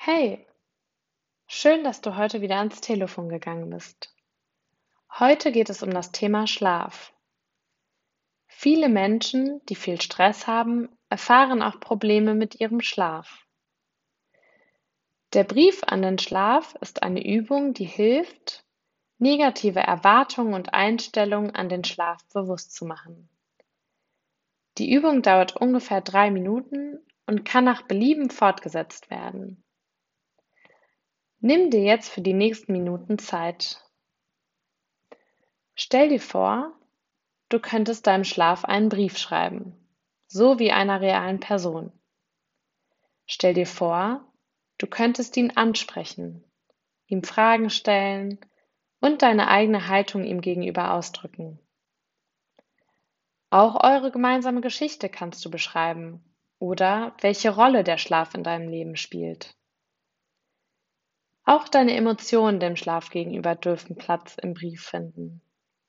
Hey, schön, dass du heute wieder ans Telefon gegangen bist. Heute geht es um das Thema Schlaf. Viele Menschen, die viel Stress haben, erfahren auch Probleme mit ihrem Schlaf. Der Brief an den Schlaf ist eine Übung, die hilft, negative Erwartungen und Einstellungen an den Schlaf bewusst zu machen. Die Übung dauert ungefähr 3 Minuten und kann nach Belieben fortgesetzt werden. Nimm dir jetzt für die nächsten Minuten Zeit. Stell dir vor, du könntest deinem Schlaf einen Brief schreiben, so wie einer realen Person. Stell dir vor, du könntest ihn ansprechen, ihm Fragen stellen und deine eigene Haltung ihm gegenüber ausdrücken. Auch eure gemeinsame Geschichte kannst du beschreiben oder welche Rolle der Schlaf in deinem Leben spielt. Auch deine Emotionen dem Schlaf gegenüber dürfen Platz im Brief finden.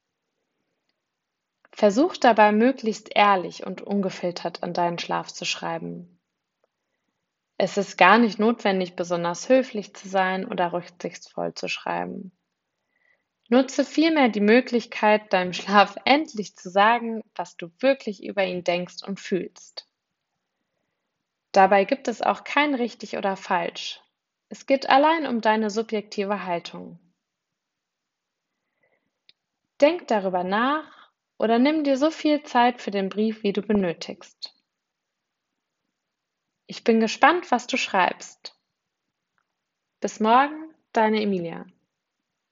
Versuch dabei möglichst ehrlich und ungefiltert an deinen Schlaf zu schreiben. Es ist gar nicht notwendig, besonders höflich zu sein oder rücksichtsvoll zu schreiben. Nutze vielmehr die Möglichkeit, deinem Schlaf endlich zu sagen, was du wirklich über ihn denkst und fühlst. Dabei gibt es auch kein richtig oder falsch. Es geht allein um deine subjektive Haltung. Denk darüber nach oder nimm dir so viel Zeit für den Brief, wie du benötigst. Ich bin gespannt, was du schreibst. Bis morgen, deine Emilia.